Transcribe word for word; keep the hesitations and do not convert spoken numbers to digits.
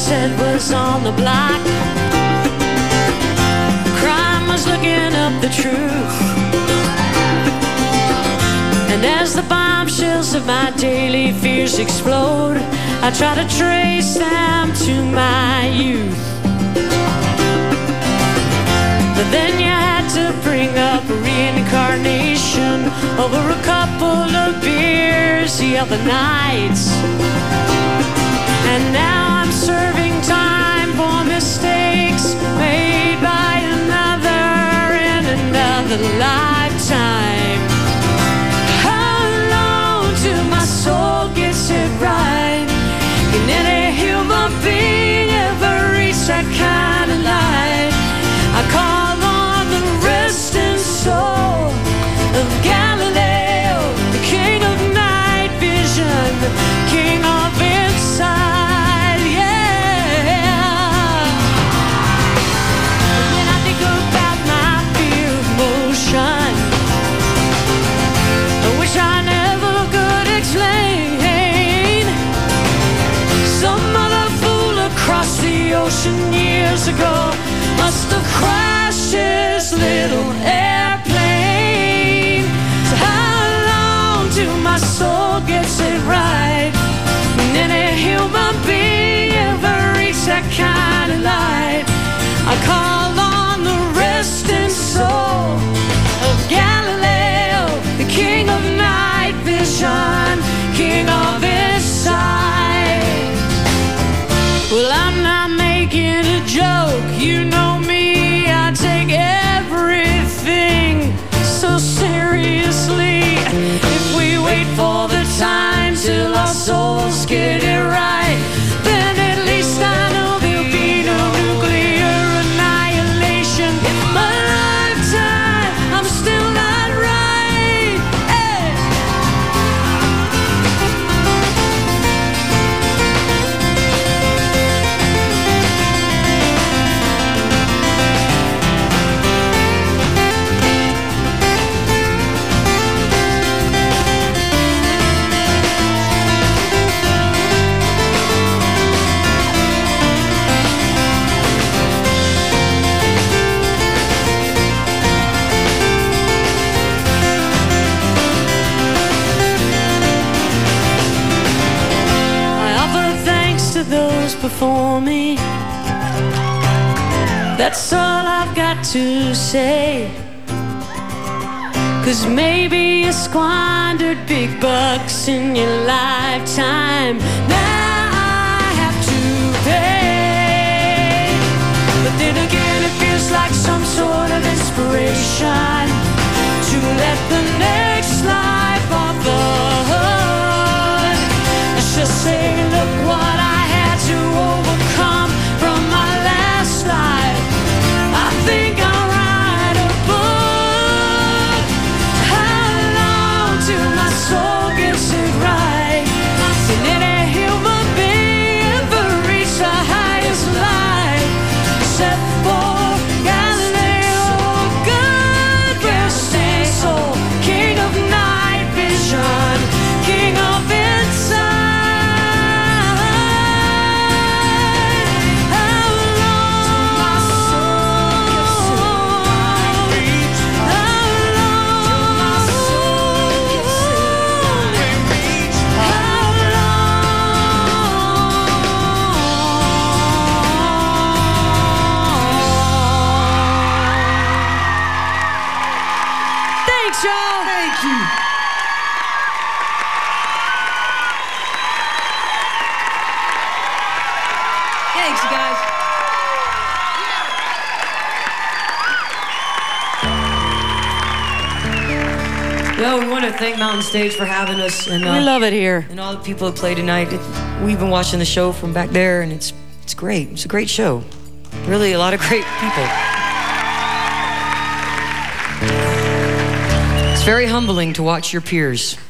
said was on the block. Crime was looking up the truth. And as the bombshells of my daily fears explode, I try to trace them to my youth. But then you had to bring up reincarnation over a couple of beers the other night. And now I'm serving time for mistakes made by another in another lifetime. How long till my soul gets it right? Can any human being ever reach that kind of light? I call on the resting soul of Galileo, the king of night vision, king of insight, yeah. When I think about my fear of motion, which I never could explain, some other fool across the ocean years ago must have crashed his little airplane. So how long till my soul gets it right? Can any human being ever reach that kind of light? I call on the resting soul of Galileo, the king of night vision, king of insight. Well, I'm not making a joke, you know me, I take everything so seriously. If we wait for the time till our souls get it right, then at least I know there'll be no nuclear annihilation. In my lifetime, I'm still not right. Hey. Those before me, that's all I've got to say. 'Cause maybe you squandered big bucks in your lifetime, now I have to pay. But then again, it feels like some sort of inspiration to let the next life off the hook. Let's just say, look what I to overcome from my last life. I think I'll write a book. How long till my soul gets it right? Can any human being ever reach the highest light? Except for Galileo, good resting soul, king of night vision, king of insight. Y'all. Thank you. Thanks, you guys. Yo, we want to thank Mountain Stage for having us, and uh, We love it here. and all the people that played tonight. It, we've been watching the show from back there, and it's it's great. It's a great show. Really, a lot of great people. It's very humbling to watch your peers